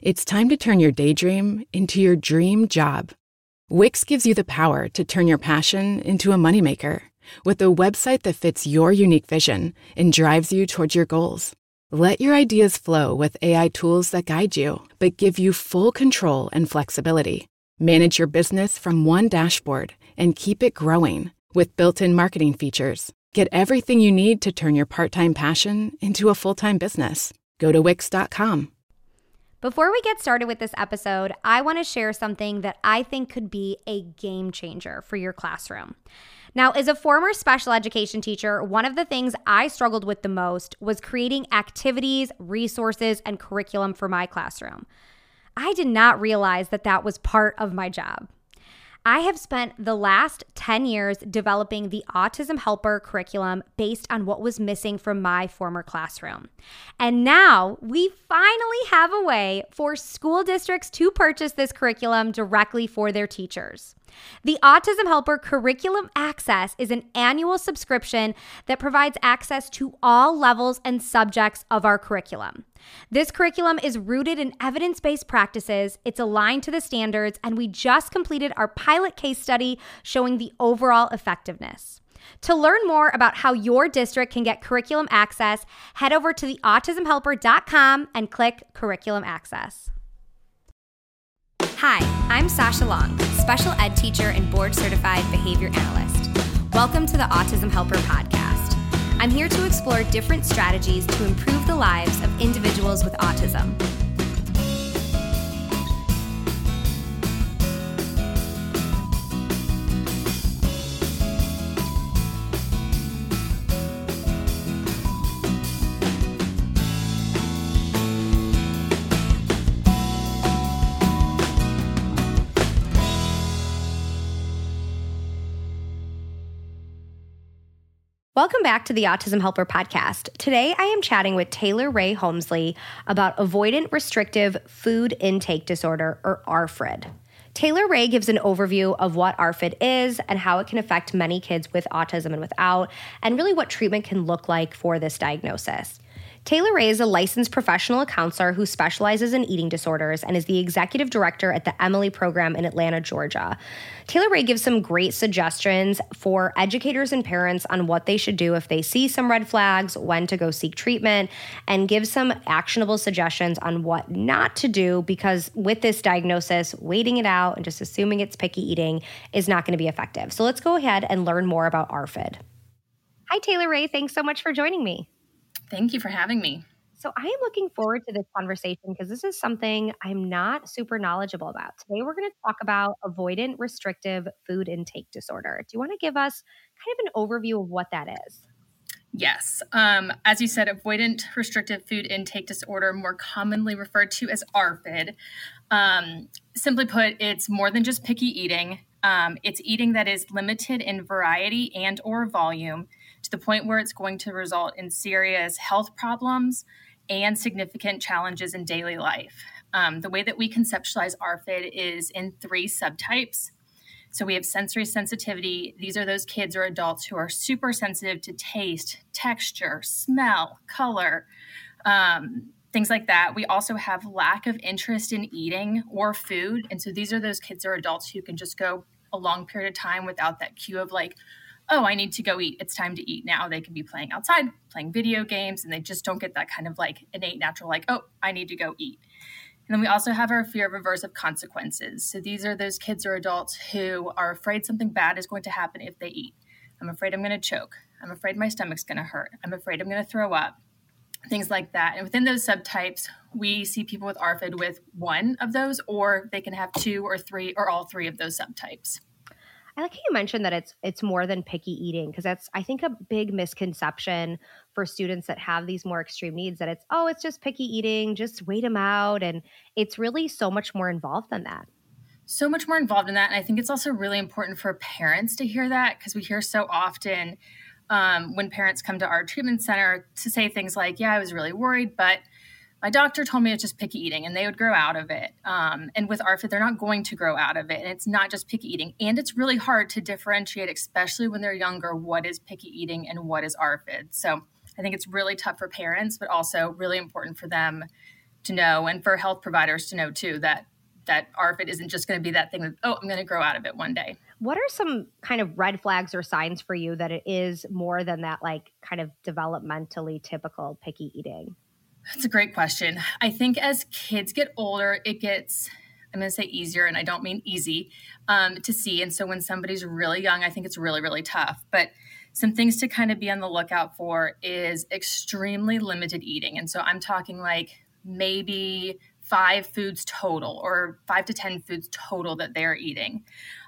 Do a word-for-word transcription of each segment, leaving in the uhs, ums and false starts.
It's time to turn your daydream into your dream job. Wix gives you the power to turn your passion into a moneymaker with a website that fits your unique vision and drives you towards your goals. Let your ideas flow with A I tools that guide you, but give you full control and flexibility. Manage your business from one dashboard and keep it growing with built-in marketing features. Get everything you need to turn your part-time passion into a full-time business. Go to Wix dot com. Before we get started with this episode, I want to share something that I think could be a game changer for your classroom. Now, as a former special education teacher, one of the things I struggled with the most was creating activities, resources, and curriculum for my classroom. I did not realize that that was part of my job. I have spent the last ten years developing the Autism Helper curriculum based on what was missing from my former classroom. And now we finally have a way for school districts to purchase this curriculum directly for their teachers. The Autism Helper Curriculum Access is an annual subscription that provides access to all levels and subjects of our curriculum. This curriculum is rooted in evidence-based practices, it's aligned to the standards, and we just completed our pilot case study showing the overall effectiveness. To learn more about how your district can get curriculum access, head over to the autism helper dot com and click Curriculum Access. Hi, I'm Sasha Long, special ed teacher and board-certified behavior analyst. Welcome to the Autism Helper podcast. I'm here to explore different strategies to improve the lives of individuals with autism. Welcome back to the Autism Helper podcast. Today, I am chatting with Taylor Ray Holmesley about avoidant restrictive food intake disorder, or A R F I D. Taylor Ray gives an overview of what A R F I D is and how it can affect many kids with autism and without, and really what treatment can look like for this diagnosis. Taylor Ray is a licensed professional counselor who specializes in eating disorders and is the executive director at the Emily program in Atlanta, Georgia. Taylor Ray gives some great suggestions for educators and parents on what they should do if they see some red flags, when to go seek treatment, and gives some actionable suggestions on what not to do, because with this diagnosis, waiting it out and just assuming it's picky eating is not going to be effective. So let's go ahead and learn more about A R F I D. Hi, Taylor Ray. Thanks so much for joining me. Thank you for having me. So I am looking forward to this conversation because this is something I'm not super knowledgeable about. Today, we're going to talk about avoidant restrictive food intake disorder. Do you want to give us kind of an overview of what that is? Yes. Um, as you said, avoidant restrictive food intake disorder, more commonly referred to as A R F I D. Um, simply put, it's more than just picky eating. Um, it's eating that is limited in variety and or volume, to the point where it's going to result in serious health problems and significant challenges in daily life. Um, the way that we conceptualize A R F I D is in three subtypes. So we have sensory sensitivity. These are those kids or adults who are super sensitive to taste, texture, smell, color, um, things like that. We also have lack of interest in eating or food. And so these are those kids or adults who can just go a long period of time without that cue of like, oh, I need to go eat. It's time to eat now. They can be playing outside, playing video games, and they just don't get that kind of like innate natural, like, oh, I need to go eat. And then we also have our fear of aversive consequences. So these are those kids or adults who are afraid something bad is going to happen if they eat. I'm afraid I'm going to choke. I'm afraid my stomach's going to hurt. I'm afraid I'm going to throw up, things like that. And within those subtypes, we see people with A R F I D with one of those, or they can have two or three or all three of those subtypes. I like how you mentioned that it's it's more than picky eating, because that's, I think, a big misconception for students that have these more extreme needs, that it's, oh, it's just picky eating, just wait them out. And it's really so much more involved than that. So much more involved in that. And I think it's also really important for parents to hear that, because we hear so often um, when parents come to our treatment center to say things like, yeah, I was really worried, but my doctor told me it's just picky eating, and they would grow out of it. Um, and with A R F I D, they're not going to grow out of it. And it's not just picky eating. And it's really hard to differentiate, especially when they're younger, what is picky eating and what is A R F I D. So I think it's really tough for parents, but also really important for them to know, and for health providers to know too, that that A R F I D isn't just going to be that thing that, oh, I'm going to grow out of it one day. What are some kind of red flags or signs for you that it is more than that, like kind of developmentally typical picky eating? That's a great question. I think as kids get older, it gets, I'm going to say easier, and I don't mean easy, um, to see. And so when somebody's really young, I think it's really, really tough. But some things to kind of be on the lookout for is extremely limited eating. And so I'm talking like maybe five foods total, or five to ten foods total that they're eating.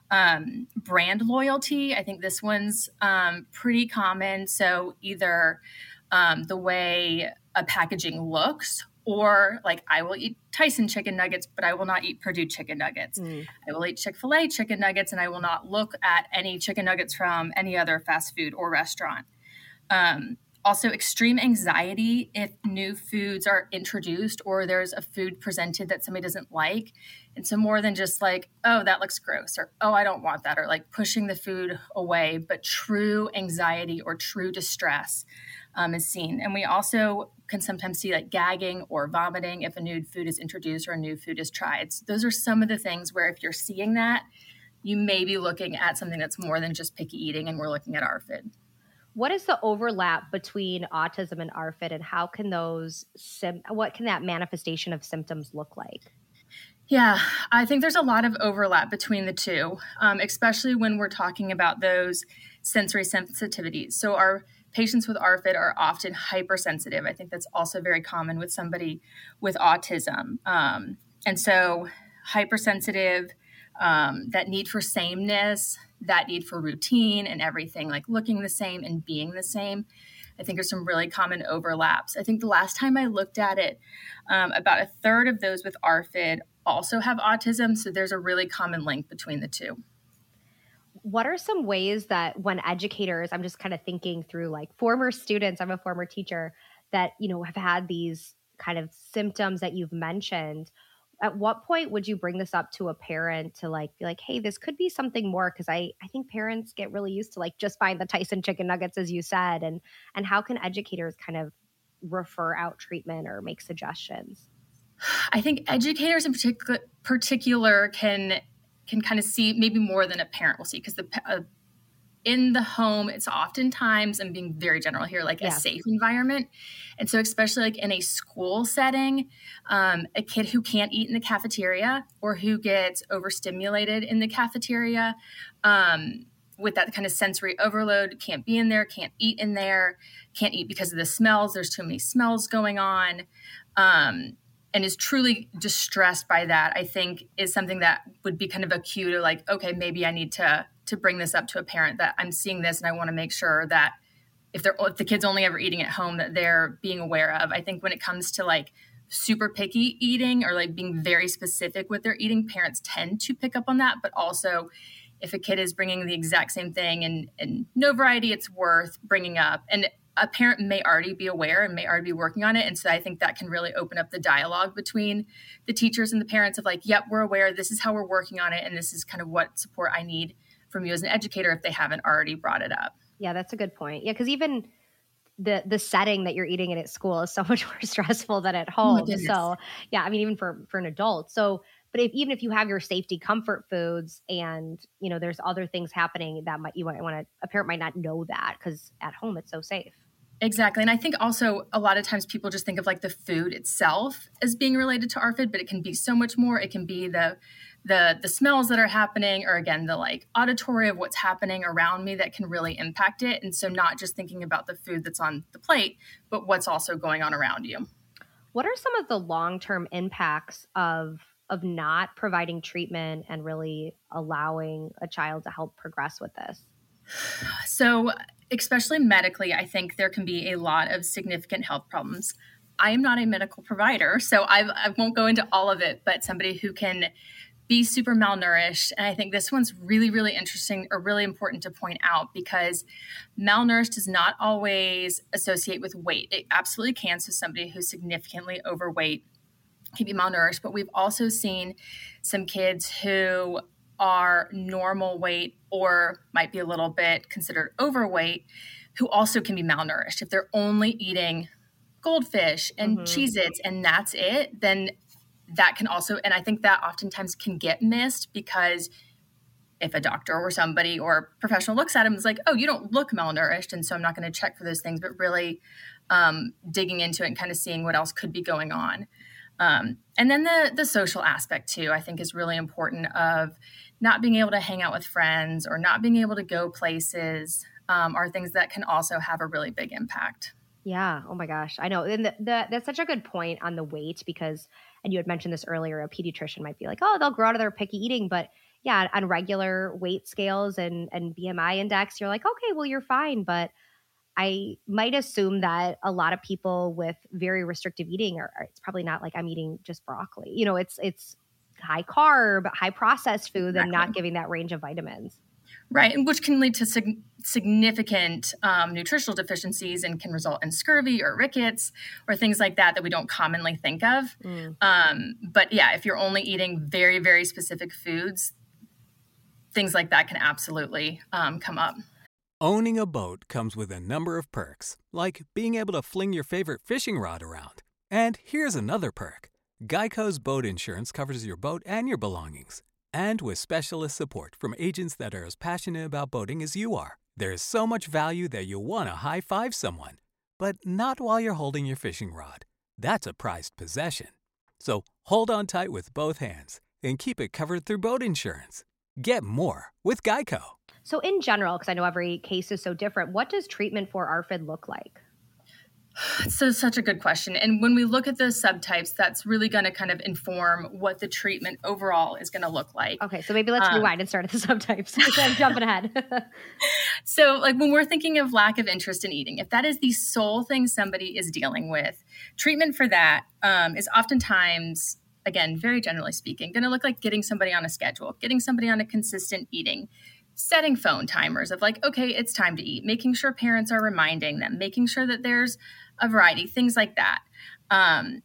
Um, brand loyalty, I think this one's um, pretty common. So either um, the way a packaging looks, or like I will eat Tyson chicken nuggets, but I will not eat Purdue chicken nuggets. Mm. I will eat Chick-fil-A chicken nuggets, and I will not look at any chicken nuggets from any other fast food or restaurant. Um, Also, extreme anxiety if new foods are introduced or there's a food presented that somebody doesn't like. And so more than just like, oh, that looks gross, or, oh, I don't want that, or like pushing the food away, but true anxiety or true distress um, is seen. And we also can sometimes see like gagging or vomiting if a new food is introduced or a new food is tried. So those are some of the things where if you're seeing that, you may be looking at something that's more than just picky eating, and we're looking at A R F I D. What is the overlap between autism and A R F I D, and how can those, sim- what can that manifestation of symptoms look like? Yeah, I think there's a lot of overlap between the two, um, especially when we're talking about those sensory sensitivities. So our patients with A R F I D are often hypersensitive. I think that's also very common with somebody with autism. Um, and so hypersensitive, um, that need for sameness, that need for routine and everything, like looking the same and being the same, I think are some really common overlaps. I think the last time I looked at it, um, about a third of those with A R F I D also have autism. So there's a really common link between the two. What are some ways that when educators, I'm just kind of thinking through like former students, I'm a former teacher, that, you know, have had these kind of symptoms that you've mentioned, at what point would you bring this up to a parent to like be like, hey, this could be something more? Because I, I think parents get really used to like just buying the Tyson chicken nuggets, as you said. And and how can educators kind of refer out treatment or make suggestions? I think educators in particular particular can can kind of see maybe more than a parent will see, because the uh, in the home, it's oftentimes, I'm being very general here, like yeah. a safe environment. And so especially like in a school setting, um, a kid who can't eat in the cafeteria or who gets overstimulated in the cafeteria um, with that kind of sensory overload, can't be in there, can't eat in there, can't eat because of the smells. There's too many smells going on. Um, and is truly distressed by that, I think is something that would be kind of a cue to like, okay, maybe I need to to bring this up to a parent, that I'm seeing this and I want to make sure that if they're if the kid's only ever eating at home, that they're being aware of. I think when it comes to like super picky eating or like being very specific with their eating, parents tend to pick up on that. But also if a kid is bringing the exact same thing and, and no variety, it's worth bringing up. And a parent may already be aware and may already be working on it. And so I think that can really open up the dialogue between the teachers and the parents of like, yep, we're aware, this is how we're working on it, and this is kind of what support I need from you as an educator if they haven't already brought it up. Yeah, that's a good point. Yeah, because even the the setting that you're eating in at school is so much more stressful than at home. Oh, so yeah, I mean, even for, for an adult. So, but if, even if you have your safety comfort foods and, you know, there's other things happening that might, you might want to, a parent might not know that because at home it's so safe. Exactly. And I think also a lot of times people just think of like the food itself as being related to A R F I D, but it can be so much more. It can be the the the smells that are happening, or again, the like auditory of what's happening around me that can really impact it. And so not just thinking about the food that's on the plate, but what's also going on around you. What are some of the long-term impacts of of not providing treatment and really allowing a child to help progress with this? So especially medically, I think there can be a lot of significant health problems. I am not a medical provider, so I've, I won't go into all of it, but somebody who can be super malnourished. And I think this one's really, really interesting or really important to point out, because malnourished does not always associate with weight. It absolutely can. So somebody who's significantly overweight can be malnourished, but we've also seen some kids who are normal weight or might be a little bit considered overweight who also can be malnourished if they're only eating Goldfish and Mm-hmm. Cheez-Its and that's it, then that can also, and I think that oftentimes can get missed because if a doctor or somebody or a professional looks at him, it's like, oh, you don't look malnourished, and so I'm not going to check for those things, but really um, digging into it and kind of seeing what else could be going on. Um, and then the the social aspect too, I think is really important, of not being able to hang out with friends or not being able to go places um, are things that can also have a really big impact. Yeah. Oh my gosh. I know. And the, the, that's such a good point on the weight because, and you had mentioned this earlier, a pediatrician might be like, oh, they'll grow out of their picky eating. But yeah, on regular weight scales and, and B M I index, you're like, okay, well, you're fine. But I might assume that a lot of people with very restrictive eating are, are- it's probably not like I'm eating just broccoli. You know, it's, it's high carb, high processed food and not Exactly. giving that range of vitamins. Right, and which can lead to sig- significant um, nutritional deficiencies and can result in scurvy or rickets or things like that that we don't commonly think of. Mm. Um, but yeah, if you're only eating very, very specific foods, things like that can absolutely um, come up. Owning a boat comes with a number of perks, like being able to fling your favorite fishing rod around. And here's another perk. Geico's boat insurance covers your boat and your belongings. And with specialist support from agents that are as passionate about boating as you are, there's so much value that you'll want to high-five someone. But not while you're holding your fishing rod. That's a prized possession. So hold on tight with both hands and keep it covered through boat insurance. Get more with Geico. So in general, because I know every case is so different, what does treatment for A R F I D look like? So such a good question. And when we look at the subtypes, that's really going to kind of inform what the treatment overall is going to look like. Okay, so maybe let's Um, rewind and start at the subtypes. I'm jumping ahead. So like when we're thinking of lack of interest in eating, if that is the sole thing somebody is dealing with, treatment for that um, is oftentimes, again, very generally speaking, going to look like getting somebody on a schedule, getting somebody on a consistent eating, setting phone timers of like, okay, it's time to eat, making sure parents are reminding them, making sure that there's a variety, things like that. Um,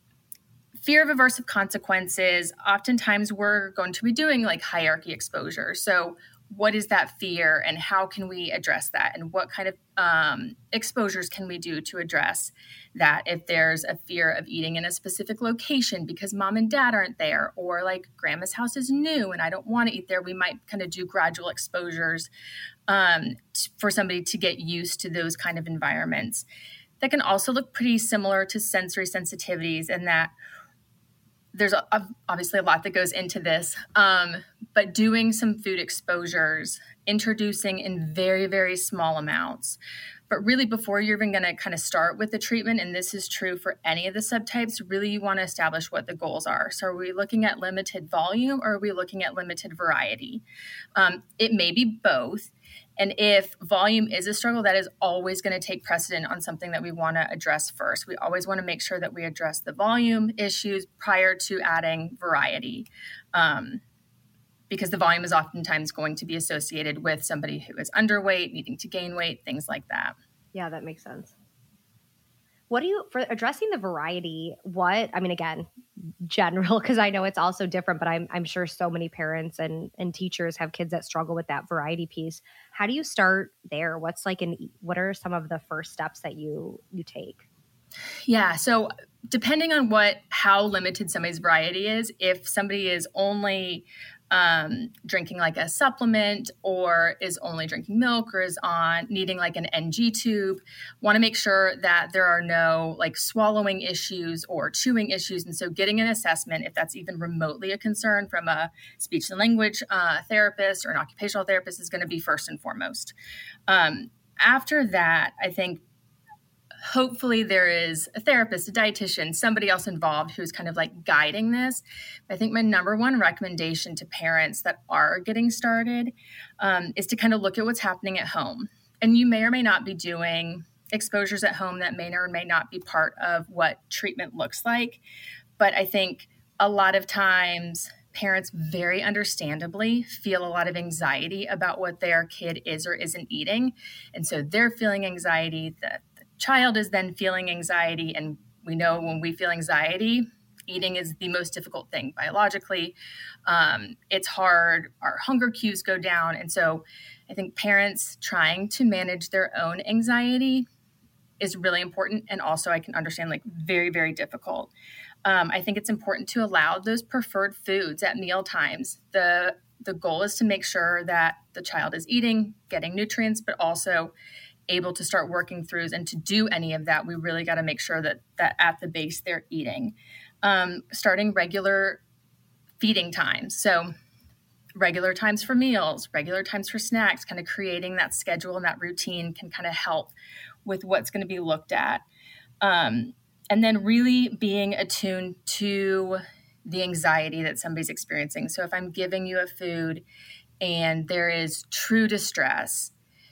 fear of aversive consequences, oftentimes we're going to be doing like hierarchy exposure. So what is that fear and how can we address that? And what kind of um, exposures can we do to address that if there's a fear of eating in a specific location because mom and dad aren't there, or like grandma's house is new and I don't want to eat there, we might kind of do gradual exposures um, t- for somebody to get used to those kind of environments. That can also look pretty similar to sensory sensitivities in that there's a, obviously a lot that goes into this, um, but doing some food exposures, introducing in very, very small amounts. But really before you're even going to kind of start with the treatment, and this is true for any of the subtypes, really you want to establish what the goals are. So are we looking at limited volume or are we looking at limited variety? Um, it may be both. And if volume is a struggle, that is always going to take precedent on something that we want to address first. We always want to make sure that we address the volume issues prior to adding variety, um, because the volume is oftentimes going to be associated with somebody who is underweight, needing to gain weight, things like that. Yeah, that makes sense. What do you, for addressing the variety, what, I mean, again, general, because I know it's also different, but I'm I'm sure so many parents and, and teachers have kids that struggle with that variety piece. How do you start there? What's like an, what are some of the first steps that you you take? Yeah. So depending on what, how limited somebody's variety is, if somebody is only um, drinking like a supplement or is only drinking milk or is on needing like an N G tube, want to make sure that there are no like swallowing issues or chewing issues. And so getting an assessment, if that's even remotely a concern from a speech and language uh, therapist or an occupational therapist, is going to be first and foremost. Um, after that, I think hopefully there is a therapist, a dietitian, somebody else involved who's kind of like guiding this. I think my number one recommendation to parents that are getting started um, is to kind of look at what's happening at home. And you may or may not be doing exposures at home that may or may not be part of what treatment looks like. But I think a lot of times parents very understandably feel a lot of anxiety about what their kid is or isn't eating. And so they're feeling anxiety, that child is then feeling anxiety, and we know when we feel anxiety, eating is the most difficult thing biologically. Um, it's hard, our hunger cues go down. And so I think parents trying to manage their own anxiety is really important. And also I can understand like very, very difficult. Um, I think it's important to allow those preferred foods at meal times. The, the goal is to make sure that the child is eating, getting nutrients, but also able to start working throughs. And to do any of that, we really got to make sure that, that at the base they're eating. Um, starting regular feeding times. So regular times for meals, regular times for snacks, kind of creating that schedule and that routine can kind of help with what's going to be looked at. Um, and then really being attuned to the anxiety that somebody's experiencing. So if I'm giving you a food and there is true distress,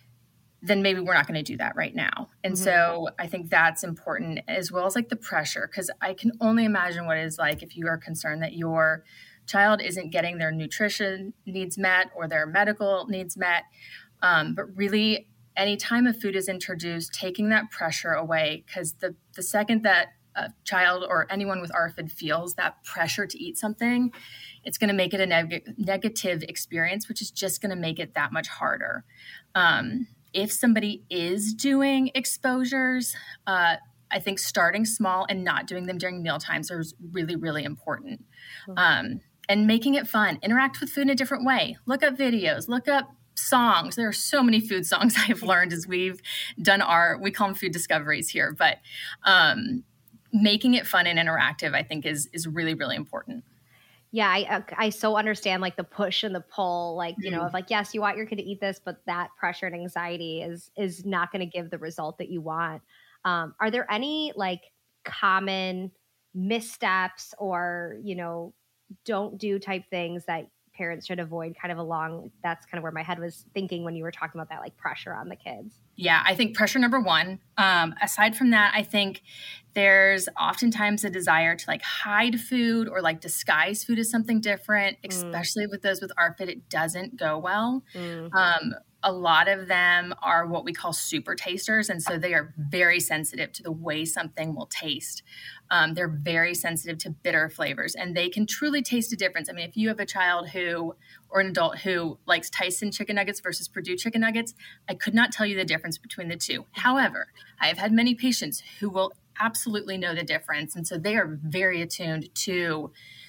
then maybe we're not going to do that right now. And mm-hmm. so I think that's important, as well as like the pressure, because I can only imagine what it is like if you are concerned that your child isn't getting their nutrition needs met or their medical needs met. Um, but really, anytime a food is introduced, taking that pressure away, because the, the second that a child or anyone with A R F I D feels that pressure to eat something, it's going to make it a neg- negative experience, which is just going to make it that much harder. Um, if somebody is doing exposures, uh, I think starting small and not doing them during meal times is really, really important. Mm-hmm. Um, and making it fun. Interact with food in a different way. Look up videos. Look up songs. There are so many food songs I've learned as we've done our, we call them food discoveries here. But um, making it fun and interactive, I think, is is really, really important. Yeah, I I so understand like the push and the pull, like, you mm. know, of like, yes, you want your kid to eat this, but that pressure and anxiety is is not going to give the result that you want. Um, are there any like common missteps or, you know, don't do type things that parents should avoid kind of along? That's kind of where my head was thinking when you were talking about that, like pressure on the kids. Yeah, I think pressure number one. Um, aside from that, I think there's oftentimes a desire to like hide food or like disguise food as something different, mm. especially with those with A R F I D. It doesn't go well. Mm. Um, a lot of them are what we call super tasters. And so they are very sensitive to the way something will taste. Um, they're very sensitive to bitter flavors, and they can truly taste a difference. I mean, if you have a child who, or an adult who likes Tyson chicken nuggets versus Purdue chicken nuggets, I could not tell you the difference between the two. However, I have had many patients who will absolutely know the difference. And so they are very attuned to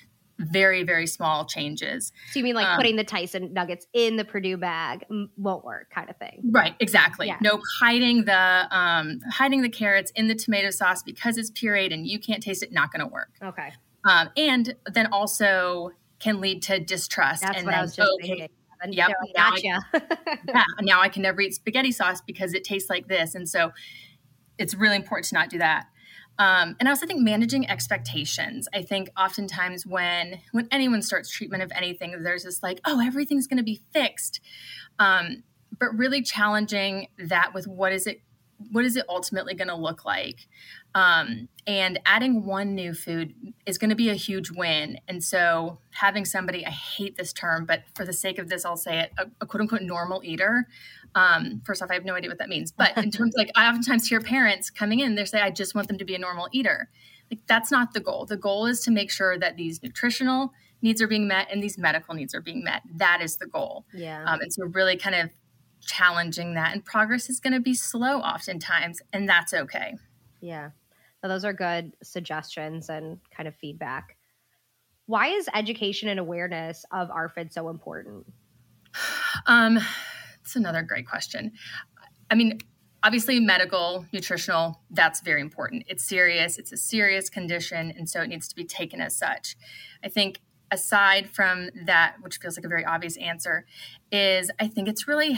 very, very small changes. So you mean like um, putting the Tyson nuggets in the Purdue bag won't work kind of thing? Right, exactly. Yeah. No, hiding the um, hiding the carrots in the tomato sauce because it's pureed and you can't taste it, not going to work. Okay. Um, and then also can lead to distrust. That's and what then, I was just okay, thinking. Yep. No, Now gotcha. I, yeah, now I can never eat spaghetti sauce because it tastes like this. And so it's really important to not do that. Um, and I also think managing expectations. I think oftentimes when when anyone starts treatment of anything, there's this like, oh, everything's going to be fixed. Um, but really challenging that with what is it, what is it ultimately going to look like? Um, and adding one new food is going to be a huge win. And so having somebody, I hate this term, but for the sake of this, I'll say it, a, a quote unquote normal eater. Um, first off, I have no idea what that means. But in terms of like, I oftentimes hear parents coming in, they say, I just want them to be a normal eater. Like that's not the goal. The goal is to make sure that these nutritional needs are being met and these medical needs are being met. That is the goal. Yeah. Um, and so really kind of challenging that, and progress is going to be slow oftentimes, and that's okay. Yeah. So those are good suggestions and kind of feedback. Why is education and awareness of A R F I D so important? Um, it's another great question. I mean, obviously medical, nutritional, that's very important. It's serious. It's a serious condition. And so it needs to be taken as such. I think aside from that, which feels like a very obvious answer, is I think it's really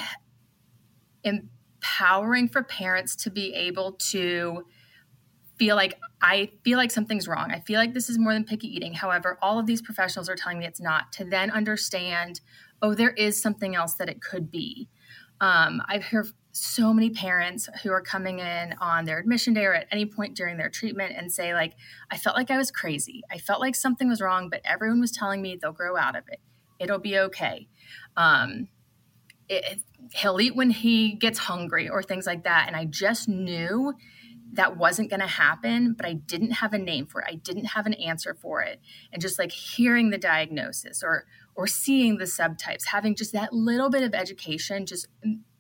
empowering for parents to be able to feel like, I feel like something's wrong. I feel like this is more than picky eating. However, all of these professionals are telling me it's not, to then understand, oh, there is something else that it could be. Um, I've heard so many parents who are coming in on their admission day or at any point during their treatment and say like, I felt like I was crazy. I felt like something was wrong, but everyone was telling me they'll grow out of it. It'll be okay. Um, it, he'll eat when he gets hungry or things like that. And I just knew that wasn't going to happen, but I didn't have a name for it. I didn't have an answer for it. And just like hearing the diagnosis or or seeing the subtypes, having just that little bit of education just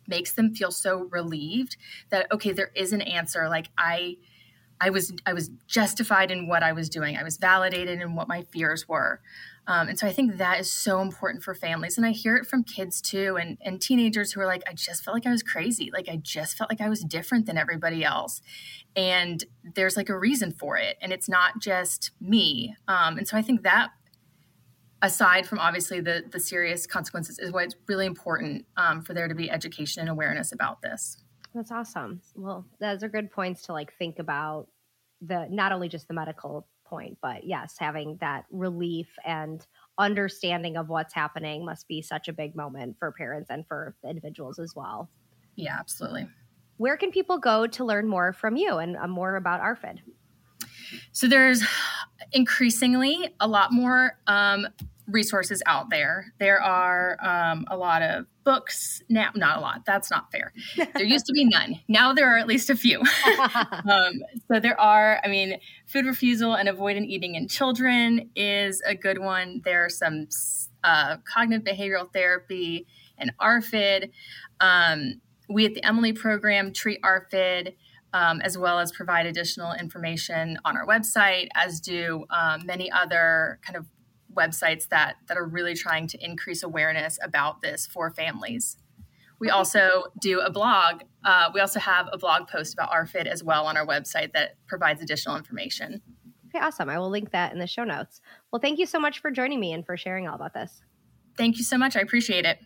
makes them feel so relieved that, okay, there is an answer. Like I, I was, I was justified in what I was doing. I was validated in what my fears were. Um, and so I think that is so important for families. And I hear it from kids too, and, and teenagers who are like, I just felt like I was crazy. Like I just felt like I was different than everybody else. And there's like a reason for it. And it's not just me. Um, and so I think that, aside from obviously the, the serious consequences, is why it's really important um, for there to be education and awareness about this. That's awesome. Well, those are good points to like think about, the not only just the medical point, but yes, having that relief and understanding of what's happening must be such a big moment for parents and for individuals as well. Yeah, absolutely. Where can people go to learn more from you and uh, more about A R F I D? So there's increasingly a lot more um, resources out there. There are um, a lot of books now, not a lot, that's not fair. There used to be none. Now there are at least a few. um, so there are, I mean, food refusal and avoidant eating in children is a good one. There are some uh, cognitive behavioral therapy and A R F I D. Um, we at the Emily program treat A R F I D. Um, as well as provide additional information on our website, as do um, many other kind of websites that that are really trying to increase awareness about this for families. We also do a blog. Uh, we also have a blog post about A R F I D as well on our website that provides additional information. Okay, awesome. I will link that in the show notes. Well, thank you so much for joining me and for sharing all about this. Thank you so much. I appreciate it.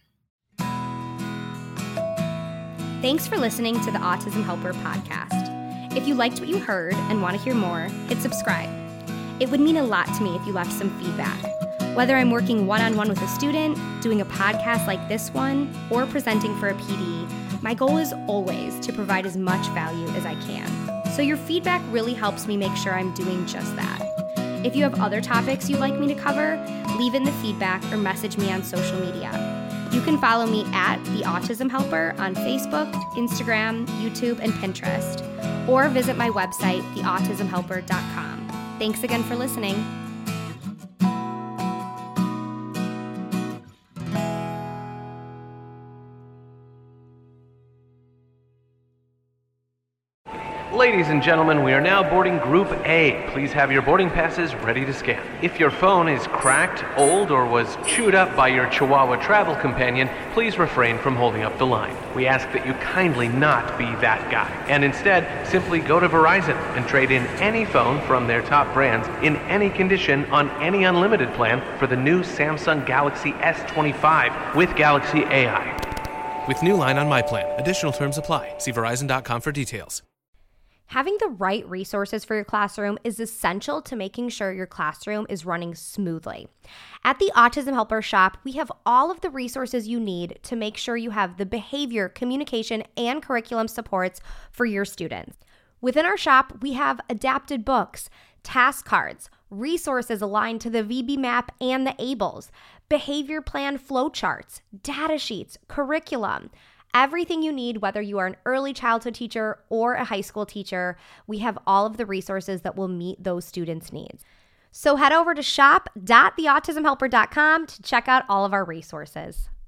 Thanks for listening to the Autism Helper podcast. If you liked what you heard and want to hear more, hit subscribe. It would mean a lot to me if you left some feedback. Whether I'm working one-on-one with a student, doing a podcast like this one, or presenting for a P D, my goal is always to provide as much value as I can. So your feedback really helps me make sure I'm doing just that. If you have other topics you'd like me to cover, leave in the feedback or message me on social media. You can follow me at The Autism Helper on Facebook, Instagram, YouTube, and Pinterest, or visit my website, the autism helper dot com. Thanks again for listening. Ladies and gentlemen, we are now boarding Group A. Please have your boarding passes ready to scan. If your phone is cracked, old, or was chewed up by your Chihuahua travel companion, please refrain from holding up the line. We ask that you kindly not be that guy, and instead simply go to Verizon and trade in any phone from their top brands in any condition on any unlimited plan for the new Samsung Galaxy S twenty-five with Galaxy A I. With new line on my plan. Additional terms apply. See verizon dot com for details. Having the right resources for your classroom is essential to making sure your classroom is running smoothly. At the Autism Helper Shop, we have all of the resources you need to make sure you have the behavior, communication, and curriculum supports for your students. Within our shop, we have adapted books, task cards, resources aligned to the V B MAP and the ABLES, behavior plan flowcharts, data sheets, curriculum. Everything you need, whether you are an early childhood teacher or a high school teacher, we have all of the resources that will meet those students' needs. So head over to shop dot the autism helper dot com to check out all of our resources.